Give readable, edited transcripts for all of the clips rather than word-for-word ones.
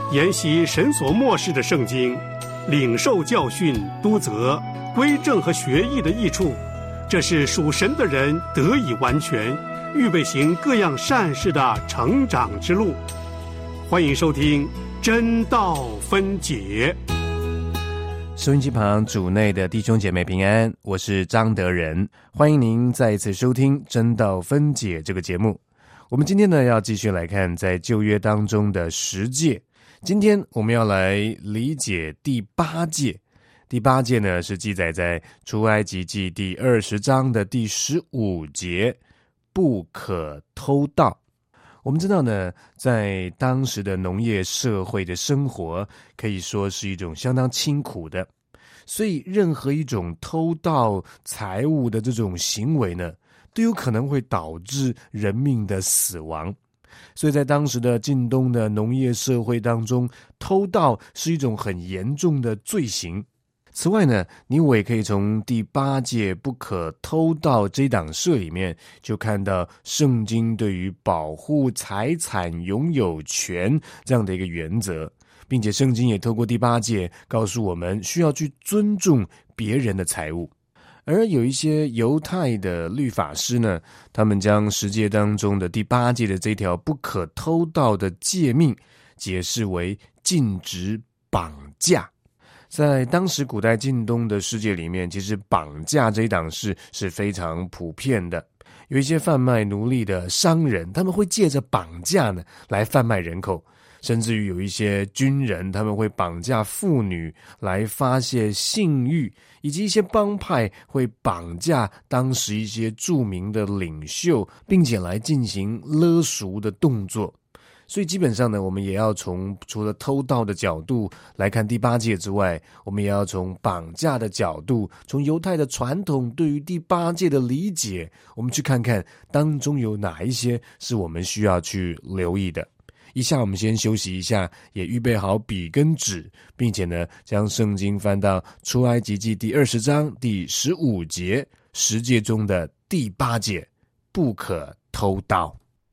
研习神所默示的圣经，领受教训、督责、归正和学义的益处，这是属神的人得以完全，预备行各样善事的成长之路。欢迎收听真道分解。 收音机旁主内的弟兄姐妹平安，我是张德仁，欢迎您再一次收听真道分解这个节目。我们今天呢要继续来看在旧约当中的十诫，今天我们要来理解第八诫。第八诫呢是记载在出埃及记第20章的第15节，不可偷盗。我们知道呢，在当时的农业社会的生活可以说是一种相当清苦的，所以任何一种偷盗财物的这种行为呢，都有可能会导致人命的死亡。所以在当时的近东的农业社会当中，偷盗是一种很严重的罪行。此外呢，你我也可以从第八诫不可偷盗这档事里面就看到圣经对于保护财产拥有权这样的一个原则，并且圣经也透过第八诫告诉我们需要去尊重别人的财物。而有一些犹太的律法师呢，他们将十诫当中的第八诫的这条不可偷盗的诫命解释为禁止绑架。在当时古代近东的世界里面，其实绑架这一档事是非常普遍的。有一些贩卖奴隶的商人，他们会借着绑架呢来贩卖人口，甚至于有一些军人，他们会绑架妇女来发泄性欲，以及一些帮派会绑架当时一些著名的领袖，并且来进行勒赎的动作。所以基本上呢，我们也要从除了偷盗的角度来看第八诫之外，我们也要从绑架的角度，从犹太的传统对于第八诫的理解，我们去看看当中有哪一些是我们需要去留意的。以下我们先休息一下，也预备好笔跟纸，并且呢将圣经翻到出埃及记第20章第15节，十诫中的第八诫，不可偷盗。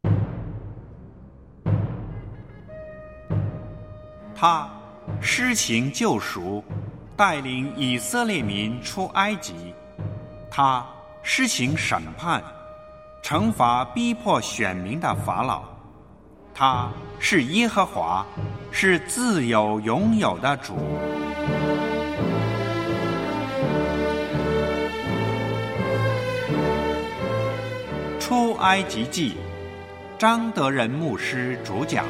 他施行救赎，带领以色列民出埃及。他施行审判，惩罚逼迫选民的法老。他是耶和华，是自有永有的主。出埃及记，张德仁牧师主讲。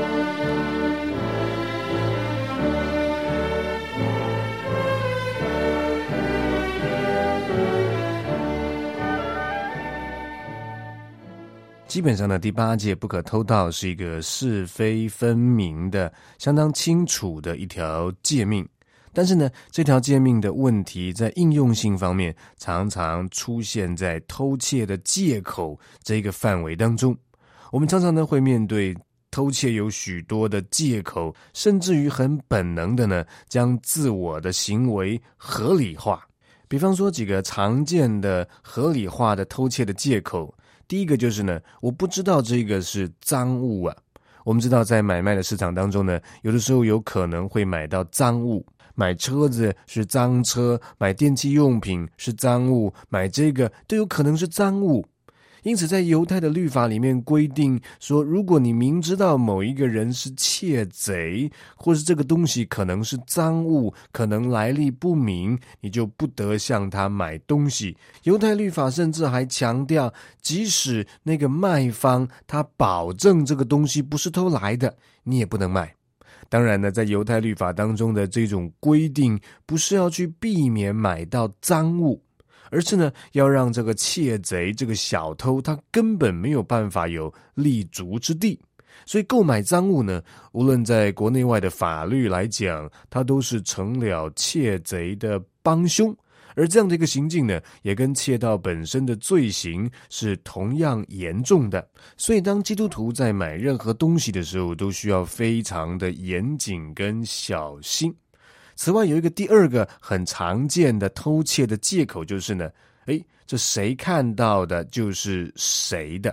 基本上呢，第八诫不可偷盗是一个是非分明的相当清楚的一条诫命，但是呢，这条诫命的问题在应用性方面常常出现在偷窃的借口这个范围当中。我们常常呢会面对偷窃有许多的借口，甚至于很本能的呢将自我的行为合理化。比方说几个常见的合理化的偷窃的借口，第一个就是呢，我不知道这个是赃物啊。我们知道在买卖的市场当中呢，有的时候有可能会买到赃物，买车子是赃车，买电器用品是赃物，买这个都有可能是赃物。因此在犹太的律法里面规定说，如果你明知道某一个人是窃贼，或是这个东西可能是赃物，可能来历不明，你就不得向他买东西。犹太律法甚至还强调，即使那个卖方他保证这个东西不是偷来的，你也不能卖。当然呢，在犹太律法当中的这种规定，不是要去避免买到赃物，而是呢，要让这个窃贼、这个小偷，他根本没有办法有立足之地。所以购买赃物呢，无论在国内外的法律来讲，它都是成了窃贼的帮凶。而这样的一个行径呢，也跟窃盗本身的罪行是同样严重的。所以当基督徒在买任何东西的时候，都需要非常的严谨跟小心。此外，有一个第二个很常见的偷窃的借口就是呢，这谁看到的就是谁的。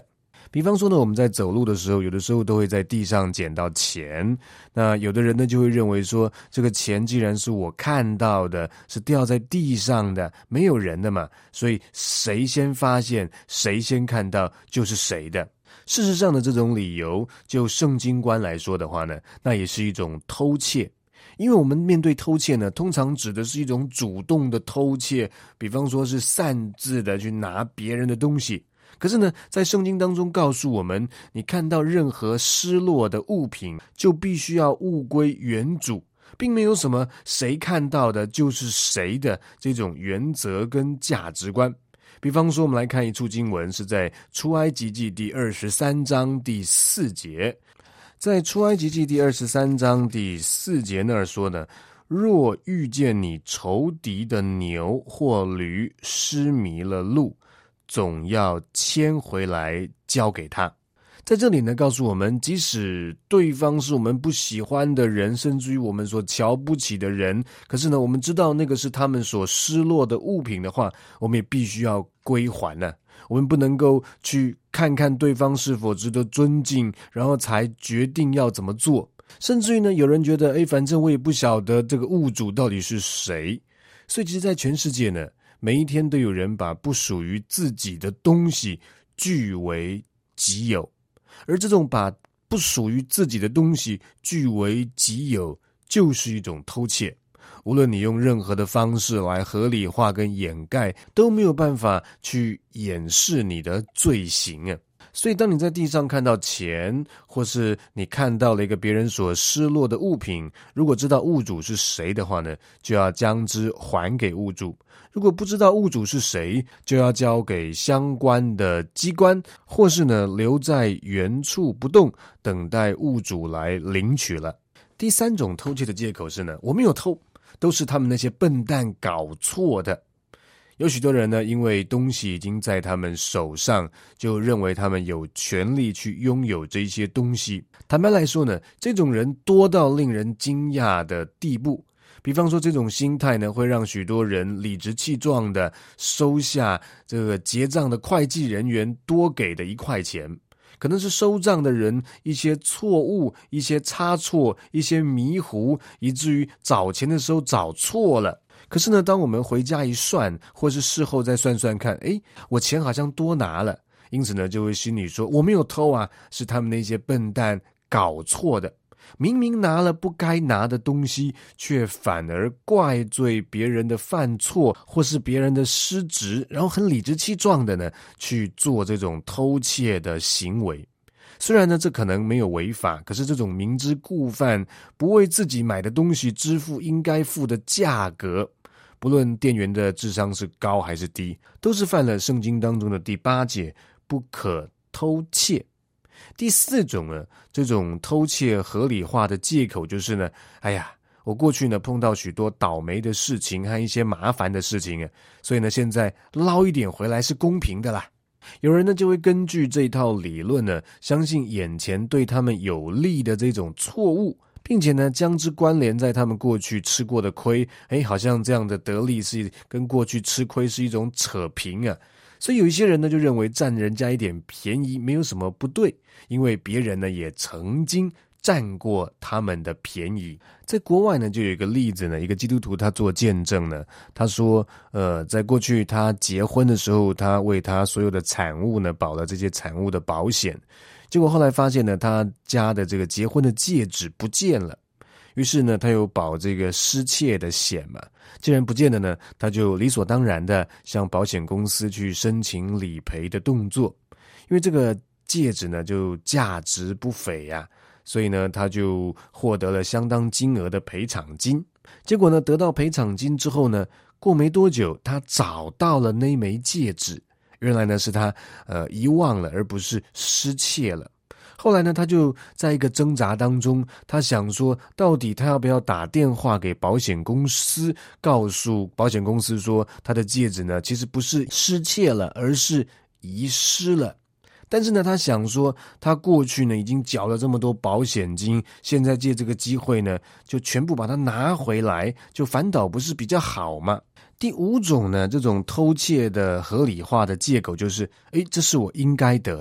比方说呢，我们在走路的时候，有的时候都会在地上捡到钱。那有的人呢，就会认为说，这个钱既然是我看到的，是掉在地上的，没有人的嘛，所以谁先发现，谁先看到，就是谁的。事实上的这种理由，就圣经观来说的话呢，那也是一种偷窃。因为我们面对偷窃呢，通常指的是一种主动的偷窃，比方说是擅自的去拿别人的东西。可是呢，在圣经当中告诉我们，你看到任何失落的物品，就必须要物归原主，并没有什么谁看到的就是谁的这种原则跟价值观。比方说，我们来看一处经文，是在出埃及记第23章第4节。在出埃及记第23章第4节那儿说呢，若遇见你仇敌的牛或驴失迷了路，总要牵回来交给他。在这里呢，告诉我们，即使对方是我们不喜欢的人，甚至于我们所瞧不起的人，可是呢，我们知道那个是他们所失落的物品的话，我们也必须要归还呢。我们不能够去看看对方是否值得尊敬，然后才决定要怎么做。甚至于呢，有人觉得，反正我也不晓得这个物主到底是谁。所以其实在全世界呢，每一天都有人把不属于自己的东西据为己有。而这种把不属于自己的东西据为己有，就是一种偷窃。无论你用任何的方式来合理化跟掩盖，都没有办法去掩饰你的罪行啊。所以当你在地上看到钱，或是你看到了一个别人所失落的物品，如果知道物主是谁的话呢，就要将之还给物主。如果不知道物主是谁，就要交给相关的机关，或是呢留在原处不动，等待物主来领取了。第三种偷窃的借口是呢，我没有偷，都是他们那些笨蛋搞错的。有许多人呢，因为东西已经在他们手上，就认为他们有权利去拥有这些东西。坦白来说呢，这种人多到令人惊讶的地步。比方说，这种心态呢，会让许多人理直气壮的收下这个结账的会计人员多给的1块钱。可能是收账的人一些错误、一些差错、一些迷糊，以至于找钱的时候找错了。可是呢，当我们回家一算，或是事后再算算看，我钱好像多拿了，因此呢，就会心里说我没有偷啊，是他们那些笨蛋搞错的。明明拿了不该拿的东西，却反而怪罪别人的犯错，或是别人的失职，然后很理直气壮的呢，去做这种偷窃的行为。虽然呢，这可能没有违法，可是这种明知故犯，不为自己买的东西支付应该付的价格，不论店员的智商是高还是低，都是犯了圣经当中的第8戒，不可偷窃。第4种呢，这种偷窃合理化的借口就是呢，我过去呢碰到许多倒霉的事情和一些麻烦的事情所以呢现在捞一点回来是公平的啦。有人呢就会根据这一套理论呢，相信眼前对他们有利的这种错误，并且呢将之关联在他们过去吃过的亏，好像这样的得利是跟过去吃亏是一种扯平啊。所以有一些人呢就认为占人家一点便宜没有什么不对，因为别人呢也曾经占过他们的便宜。在国外呢就有一个例子呢，一个基督徒他做见证呢，他说在过去他结婚的时候，他为他所有的产物呢保了这些产物的保险，结果后来发现呢他家的这个结婚的戒指不见了，于是呢他有保这个失窃的险嘛，既然不见了呢，他就理所当然的向保险公司去申请理赔的动作。因为这个戒指呢就价值不菲啊，所以呢他就获得了相当金额的赔偿金。结果呢得到赔偿金之后呢，过没多久他找到了那枚戒指，原来呢是他遗忘了，而不是失窃了。后来呢他就在一个挣扎当中，他想说到底他要不要打电话给保险公司，告诉保险公司说他的戒指呢其实不是失窃了，而是遗失了。但是呢他想说他过去呢已经缴了这么多保险金，现在借这个机会呢就全部把它拿回来，就反倒不是比较好吗？第5种呢，这种偷窃的合理化的借口就是这是我应该得的，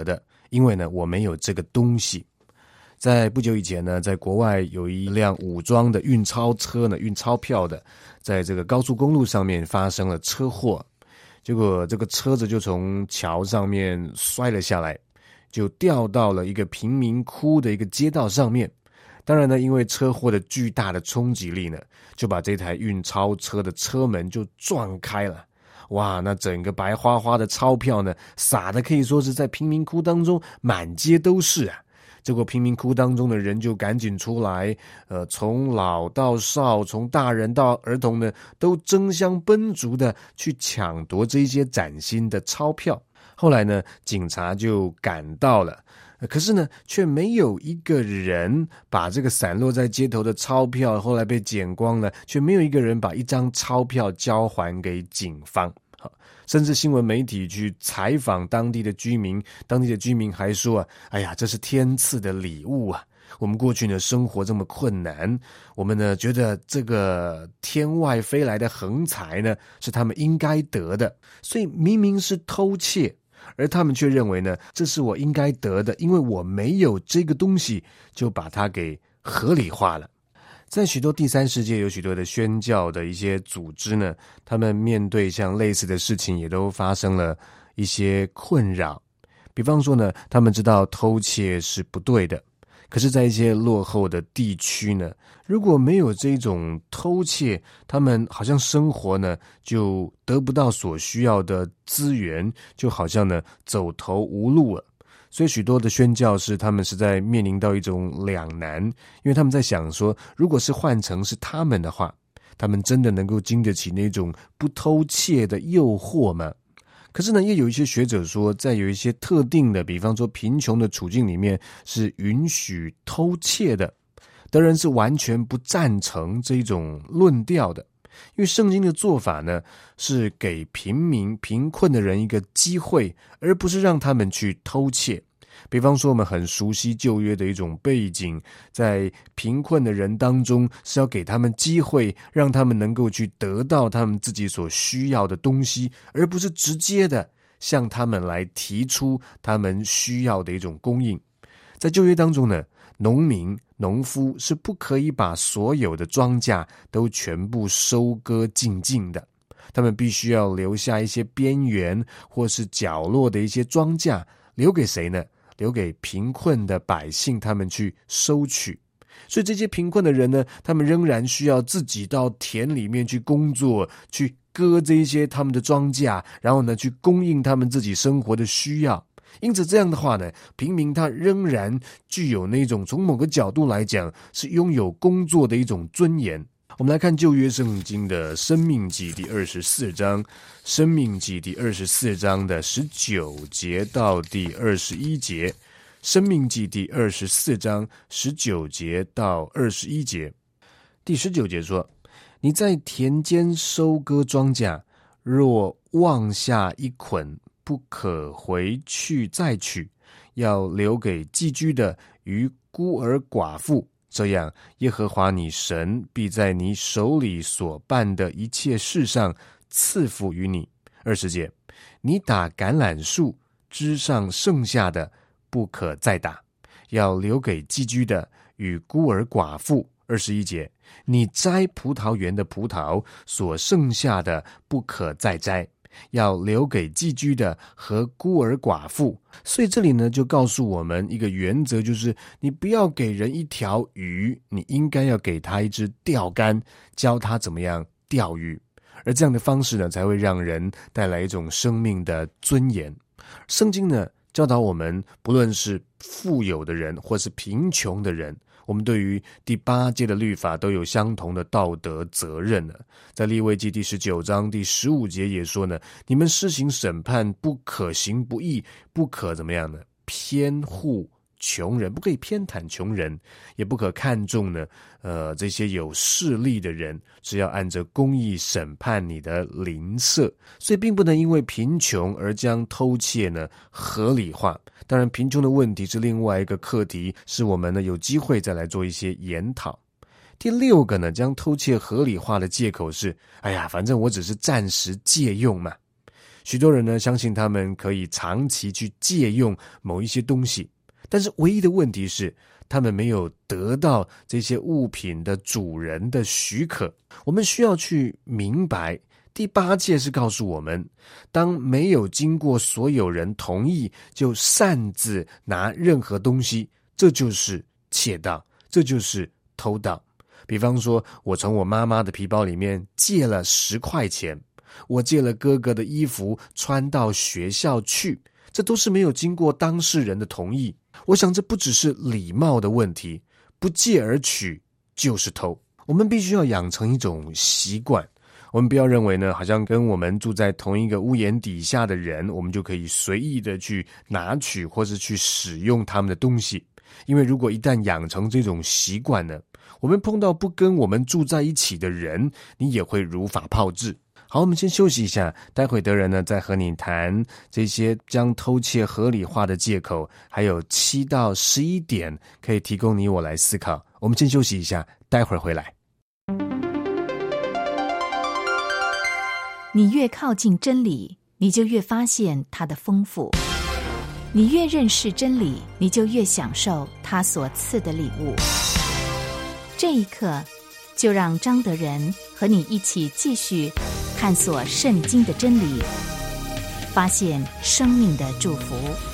因为呢我没有这个东西。在不久以前呢，在国外有一辆武装的运钞车呢，运钞票的，在这个高速公路上面发生了车祸，结果这个车子就从桥上面摔了下来，就掉到了一个贫民窟的一个街道上面。当然呢，因为车祸的巨大的冲击力呢，就把这台运钞车的车门就撞开了。哇，那整个白花花的钞票呢，撒的可以说是在贫民窟当中满街都是啊。结果贫民窟当中的人就赶紧出来，从老到少，从大人到儿童呢，都争相奔逐的去抢夺这些崭新的钞票。后来呢，警察就赶到了，可是呢，却没有一个人把这个散落在街头的钞票，后来被捡光了，却没有一个人把一张钞票交还给警方。甚至新闻媒体去采访当地的居民，当地的居民还说啊，哎呀，这是天赐的礼物啊！我们过去呢生活这么困难，我们呢觉得这个天外飞来的横财呢是他们应该得的，所以明明是偷窃，而他们却认为呢这是我应该得的，因为我没有这个东西，就把它给合理化了。在许多第三世界有许多的宣教的一些组织呢，他们面对像类似的事情也都发生了一些困扰。比方说呢，他们知道偷窃是不对的，可是在一些落后的地区呢，如果没有这种偷窃，他们好像生活呢就得不到所需要的资源，就好像呢走投无路了。所以许多的宣教士他们是在面临到一种两难，因为他们在想说，如果是换成是他们的话，他们真的能够经得起那种不偷窃的诱惑吗？可是呢，也有一些学者说，在有一些特定的，比方说贫穷的处境里面是允许偷窃的。德仁是完全不赞成这种论调的，因为圣经的做法呢，是给贫困的人一个机会，而不是让他们去偷窃。比方说我们很熟悉旧约的一种背景，在贫困的人当中是要给他们机会，让他们能够去得到他们自己所需要的东西，而不是直接的向他们来提出他们需要的一种供应。在旧约当中呢，农夫是不可以把所有的庄稼都全部收割尽的，他们必须要留下一些边缘或是角落的一些庄稼，留给谁呢？留给贫困的百姓，他们去收取。所以这些贫困的人呢，他们仍然需要自己到田里面去工作，去割这一些他们的庄稼，然后呢去供应他们自己生活的需要。因此这样的话呢，平民他仍然具有那种从某个角度来讲是拥有工作的一种尊严。我们来看旧约圣经的申命记第24章，申命记第24章的19节到第21节，申命记第24章19节到21节。第19节说，你在田间收割庄稼，若忘下一捆，不可回去再取，要留给寄居的与孤儿寡妇，这样耶和华你神必在你手里所办的一切事上赐福于你。20节，你打橄榄树枝上剩下的不可再打，要留给寄居的与孤儿寡妇。21节，你摘葡萄园的葡萄所剩下的不可再摘，要留给寄居的和孤儿寡妇。所以这里呢就告诉我们一个原则，就是你不要给人一条鱼，你应该要给他一支钓竿，教他怎么样钓鱼。而这样的方式呢，才会让人带来一种生命的尊严。圣经呢教导我们，不论是富有的人或是贫穷的人，我们对于第8诫的律法都有相同的道德责任了。在利未记第19章第15节也说呢，你们施行审判不可行不义，不可怎么样呢？偏护穷人，不可以偏袒穷人，也不可看重呢这些有势力的人，只要按着公义审判你的邻舍。所以并不能因为贫穷而将偷窃呢合理化。当然贫穷的问题是另外一个课题，是我们呢有机会再来做一些研讨。第6个呢，将偷窃合理化的借口是，哎呀，反正我只是暂时借用嘛。 许多人呢相信他们可以长期去借用某一些东西，但是唯一的问题是他们没有得到这些物品的主人的许可。我们需要去明白，第8诫是告诉我们，当没有经过所有人同意就擅自拿任何东西，这就是窃盗，这就是偷盗。比方说，我从我妈妈的皮包里面借了10块钱，我借了哥哥的衣服穿到学校去，这都是没有经过当事人的同意。我想这不只是礼貌的问题，不借而取就是偷。我们必须要养成一种习惯，我们不要认为呢，好像跟我们住在同一个屋檐底下的人，我们就可以随意的去拿取或是去使用他们的东西。因为如果一旦养成这种习惯呢，我们碰到不跟我们住在一起的人，你也会如法炮制。好，我们先休息一下，待会德仁呢再和你谈这些将偷窃合理化的借口，还有7到11点可以提供你我来思考。我们先休息一下，待会儿回来。 你越靠近真理，你就越发现它的丰富；你越认识真理，你就越享受它所赐的礼物。这一刻，就让张德仁和你一起继续探索圣经的真理，发现生命的祝福。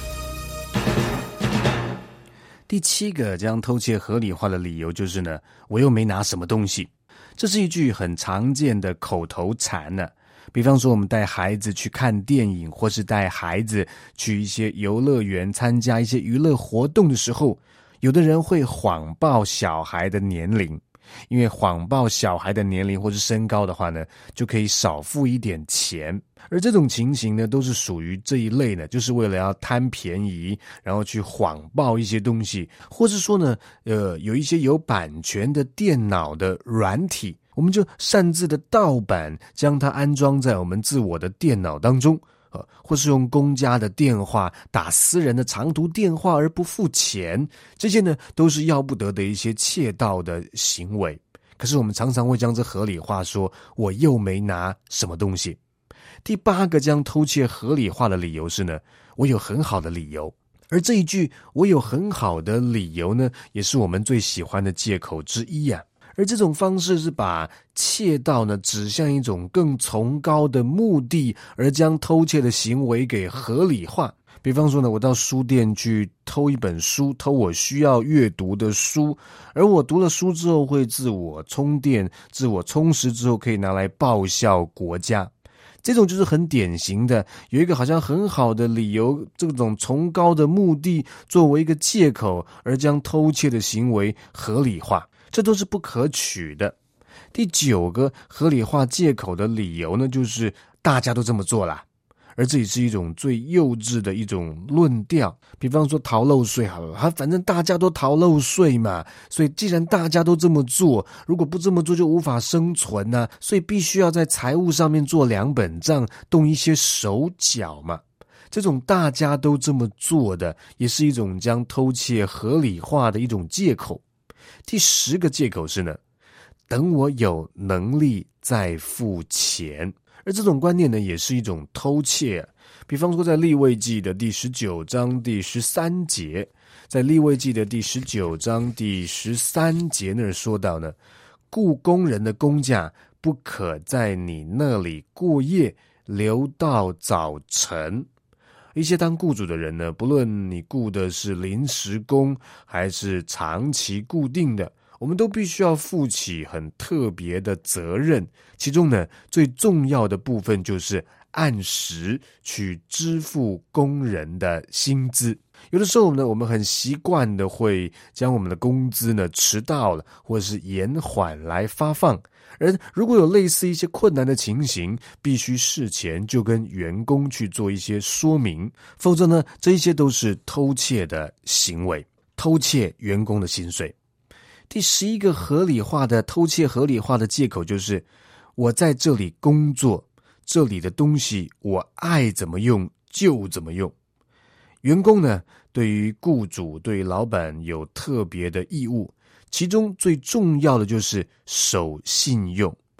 第7个将偷窃合理化的理由就是呢，我又没拿什么东西。这是一句很常见的口头禅呢。比方说我们带孩子去看电影，或是带孩子去一些游乐园参加一些娱乐活动的时候，有的人会谎报小孩的年龄，因为谎报小孩的年龄或是身高的话呢，就可以少付一点钱。而这种情形呢，都是属于这一类呢，就是为了要贪便宜，然后去谎报一些东西，或是说呢，有一些有版权的电脑的软体，我们就擅自的盗版，将它安装在我们自我的电脑当中，或是用公家的电话打私人的长途电话而不付钱，这些呢都是要不得的一些窃盗的行为。可是我们常常会将这合理化，说我又没拿什么东西。第8个将偷窃合理化的理由是呢，我有很好的理由。而这一句我有很好的理由呢，也是我们最喜欢的借口之一啊。而这种方式是把窃盗呢指向一种更崇高的目的，而将偷窃的行为给合理化。比方说呢，我到书店去偷一本书，偷我需要阅读的书，而我读了书之后会自我充电，自我充实之后可以拿来报效国家。这种就是很典型的，有一个好像很好的理由，这种崇高的目的作为一个借口，而将偷窃的行为合理化，这都是不可取的。第9个合理化借口的理由呢，就是大家都这么做啦。而这也是一种最幼稚的一种论调。比方说逃漏税好了，反正大家都逃漏税嘛，所以既然大家都这么做，如果不这么做就无法生存啊，所以必须要在财务上面做2本账，动一些手脚嘛。这种大家都这么做的，也是一种将偷窃合理化的一种借口。第10个借口是呢，等我有能力再付钱。而这种观念呢，也是一种偷窃。比方说在利未记的第19章第13节，在利未记的第19章第13节那儿说到呢，雇工人的工价不可在你那里过夜，留到早晨。一些当雇主的人呢，不论你雇的是临时工还是长期固定的，我们都必须要负起很特别的责任。其中呢，最重要的部分就是按时去支付工人的薪资。有的时候呢，我们很习惯的会将我们的工资呢迟到了，或者是延缓来发放。而如果有类似一些困难的情形，必须事前就跟员工去做一些说明，否则呢，这一些都是偷窃的行为，偷窃员工的薪水。第11个合理化的偷窃合理化的借口就是我在这里工作，这里的东西我爱怎么用就怎么用。员工呢，对于雇主对于老板有特别的义务，其中最重要的就是守信用。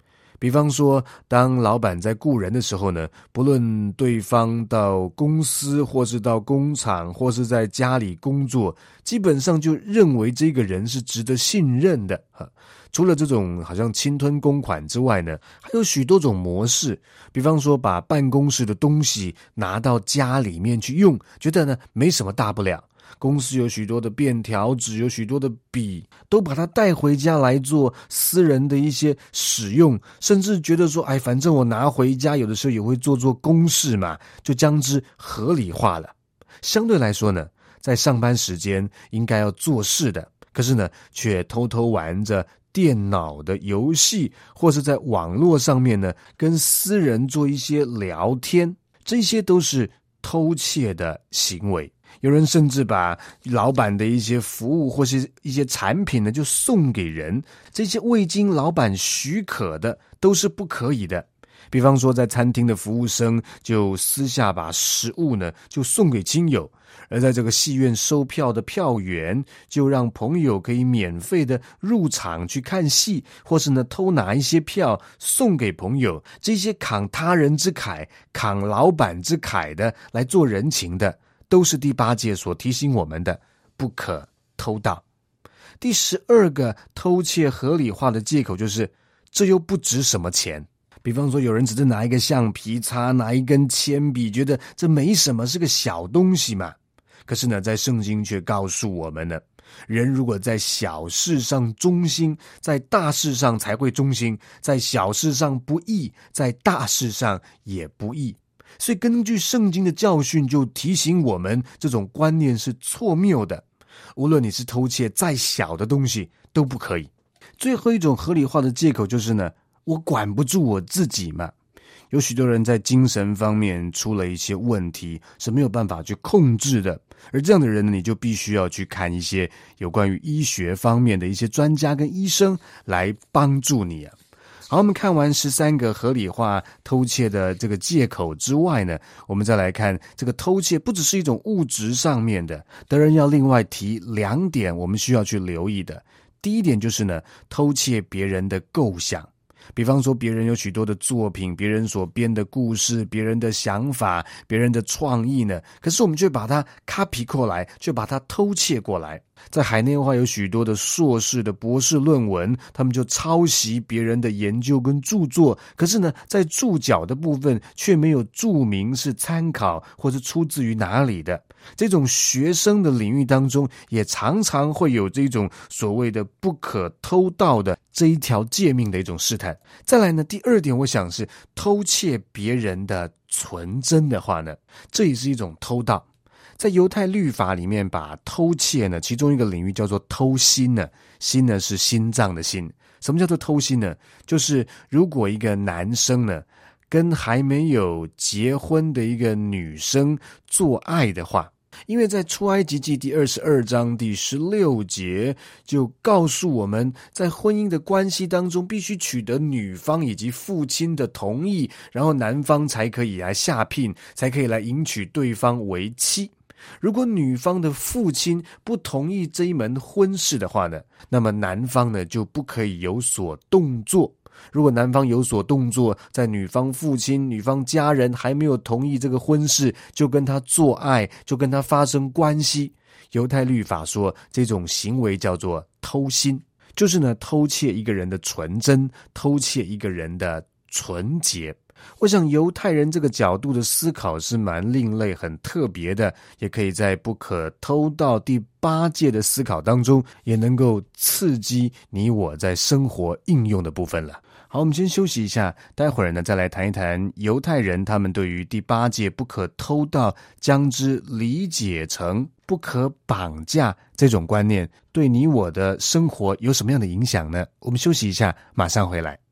比方说，当老板在雇人的时候呢，不论对方到公司或是到工厂或是在家里工作，基本上就认为这个人是值得信任的。除了这种好像侵吞公款之外呢，还有许多种模式。比方说把办公室的东西拿到家里面去用，觉得呢没什么大不了。公司有许多的便条纸，有许多的笔，都把它带回家来做私人的一些使用，甚至觉得说反正我拿回家有的时候也会做公事嘛，就将之合理化了。相对来说呢，在上班时间应该要做事的，可是呢却偷偷玩着电脑的游戏，或是在网络上面呢跟私人做一些聊天，这些都是偷窃的行为。有人甚至把老板的一些服务或是一些产品呢就送给人，这些未经老板许可的都是不可以的。比方说在餐厅的服务生就私下把食物呢就送给亲友，而在这个戏院收票的票员就让朋友可以免费的入场去看戏，或是呢偷拿一些票送给朋友，这些慷他人之慨慷老板之慨的来做人情的，都是第8戒所提醒我们的不可偷盗。第12个偷窃合理化的借口就是这又不值什么钱。比方说有人只是拿一个橡皮擦，拿一根铅笔，觉得这没什么，是个小东西嘛。可是呢在圣经却告诉我们呢，人如果在小事上忠心，在大事上才会忠心，在小事上不义，在大事上也不义。所以根据圣经的教训就提醒我们，这种观念是错谬的。无论你是偷窃再小的东西都不可以。最后一种合理化的借口就是呢，我管不住我自己嘛。有许多人在精神方面出了一些问题，是没有办法去控制的，而这样的人呢，你就必须要去看一些有关于医学方面的一些专家跟医生来帮助你啊。好，我们看完13个合理化偷窃的这个借口之外呢，我们再来看这个偷窃不只是一种物质上面的，德仁要另外提2点我们需要去留意的。第一点就是呢，偷窃别人的构想。比方说别人有许多的作品，别人所编的故事，别人的想法，别人的创意呢，可是我们却把它 copy 过来，却把它偷窃过来。在海内外有许多的硕士的博士论文，他们就抄袭别人的研究跟著作，可是呢在注脚的部分却没有注明是参考或是出自于哪里的。这种学生的领域当中也常常会有这种所谓的不可偷盗的这一条诫命的一种试探。再来呢，第2点我想是偷窃别人的纯真的话呢，这也是一种偷盗。在犹太律法里面，把偷窃呢，其中一个领域叫做偷心呢，心呢是心脏的心。什么叫做偷心呢？就是如果一个男生呢跟还没有结婚的一个女生做爱的话，因为在出埃及记第22章第16节就告诉我们，在婚姻的关系当中必须取得女方以及父亲的同意，然后男方才可以来下聘，才可以来迎娶对方为妻。如果女方的父亲不同意这一门婚事的话呢，那么男方呢就不可以有所动作。如果男方有所动作，在女方父亲、女方家人还没有同意这个婚事，就跟他做爱，就跟他发生关系，犹太律法说这种行为叫做偷心，就是呢偷窃一个人的纯真，偷窃一个人的纯洁。我想犹太人这个角度的思考是蛮另类很特别的，也可以在不可偷盗第8戒的思考当中也能够刺激你我在生活应用的部分了。好，我们先休息一下，待会儿呢再来谈一谈犹太人他们对于第8戒不可偷盗将之理解成不可绑架这种观念对你我的生活有什么样的影响呢？我们休息一下，马上回来。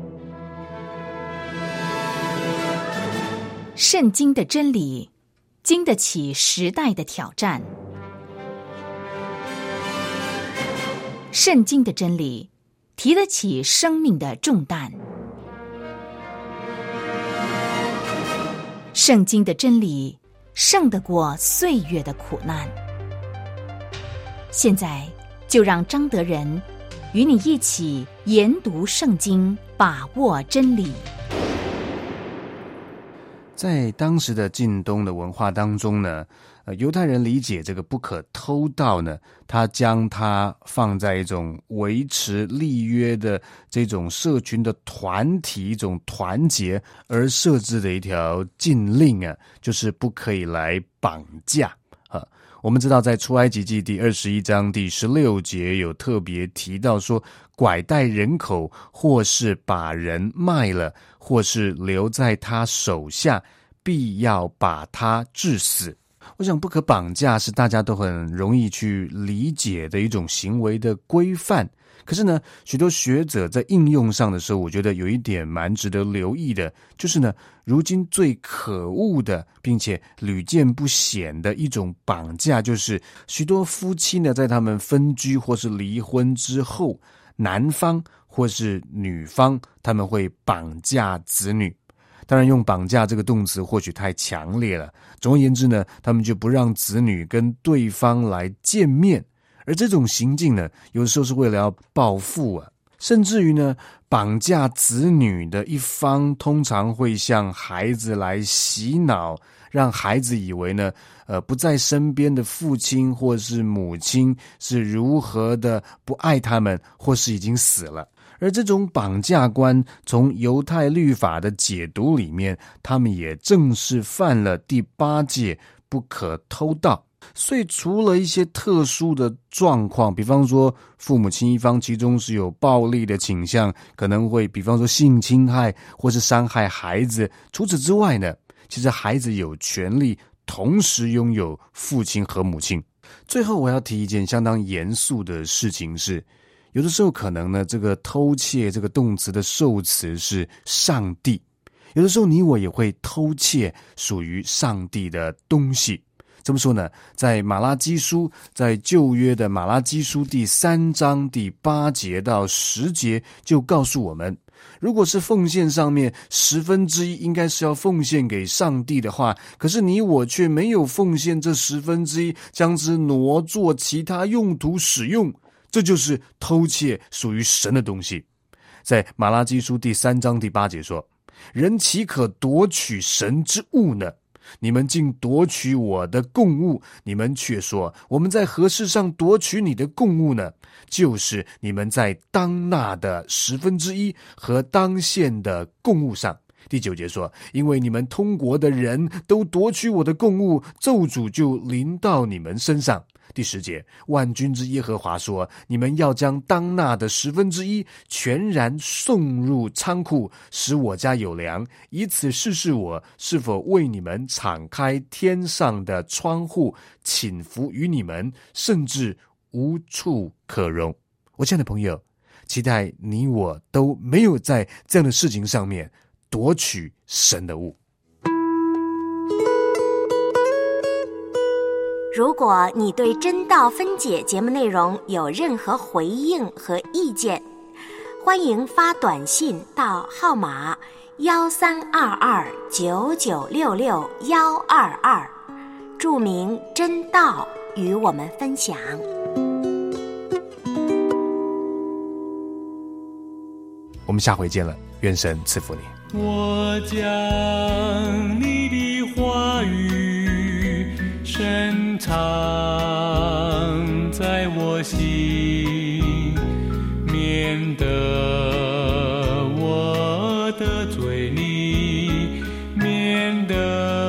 圣经的真理经得起时代的挑战，圣经的真理提得起生命的重担，圣经的真理胜得过岁月的苦难。现在就让张德仁与你一起研读圣经，把握真理。 在当时的近东的文化当中呢，犹太人理解这个不可偷盗呢，他将它放在一种维持立约的这种社群的团体，一种团结而设置的一条禁令啊，就是不可以来绑架啊。我们知道在出埃及记第21章第16节有特别提到说，拐带人口或是把人卖了，或是留在他手下，必要把他治死。我想不可绑架是大家都很容易去理解的一种行为的规范，可是呢，许多学者在应用上的时候，我觉得有一点蛮值得留意的，就是呢，如今最可恶的并且屡见不鲜的一种绑架，就是许多夫妻呢，在他们分居或是离婚之后，男方或是女方他们会绑架子女。当然用绑架这个动词或许太强烈了，总而言之呢，他们就不让子女跟对方来见面，而这种行径呢，有的时候是为了要报复啊，甚至于呢，绑架子女的一方通常会向孩子来洗脑，让孩子以为呢，不在身边的父亲或是母亲是如何的不爱他们，或是已经死了。而这种绑架观从犹太律法的解读里面，他们也正是犯了第8戒不可偷盗。所以除了一些特殊的状况，比方说父母亲一方其中是有暴力的倾向，可能会比方说性侵害或是伤害孩子，除此之外呢，其实孩子有权利同时拥有父亲和母亲。最后我要提一件相当严肃的事情是，有的时候可能呢，这个偷窃这个动词的受词是上帝，有的时候你我也会偷窃属于上帝的东西。怎么说呢？在马拉基书，在旧约的马拉基书第3章第8节到10节就告诉我们，如果是奉献上面1/10应该是要奉献给上帝的话，可是你我却没有奉献这1/10，将之挪作其他用途使用，这就是偷窃属于神的东西。在马拉基书第3章第8节说，人岂可夺取神之物呢？你们竟夺取我的供物，你们却说我们在何事上夺取你的供物呢？就是你们在当纳的1/10和当献的供物上。第9节说，因为你们通国的人都夺取我的供物，咒诅就临到你们身上。第10节，万军之耶和华说，你们要将当纳的1/10全然送入仓库，使我家有粮，以此试试我是否为你们敞开天上的窗户，倾福于你们，甚至无处可容。我亲爱的朋友，期待你我都没有在这样的事情上面夺取神的物。 如果你对真道分解节目内容有任何回应和意见，欢迎发短信到号码1322996622，注明真道与我们分享。 我们下回见了，愿神赐福你。 我将你的话语深藏在我心，免得我的嘴里，免得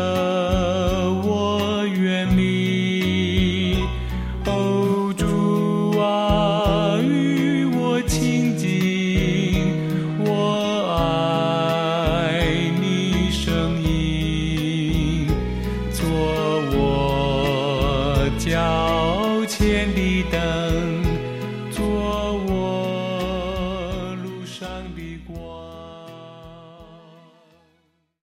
我远离。哦，主啊，与我亲近，我爱你声音，做我脚前的灯。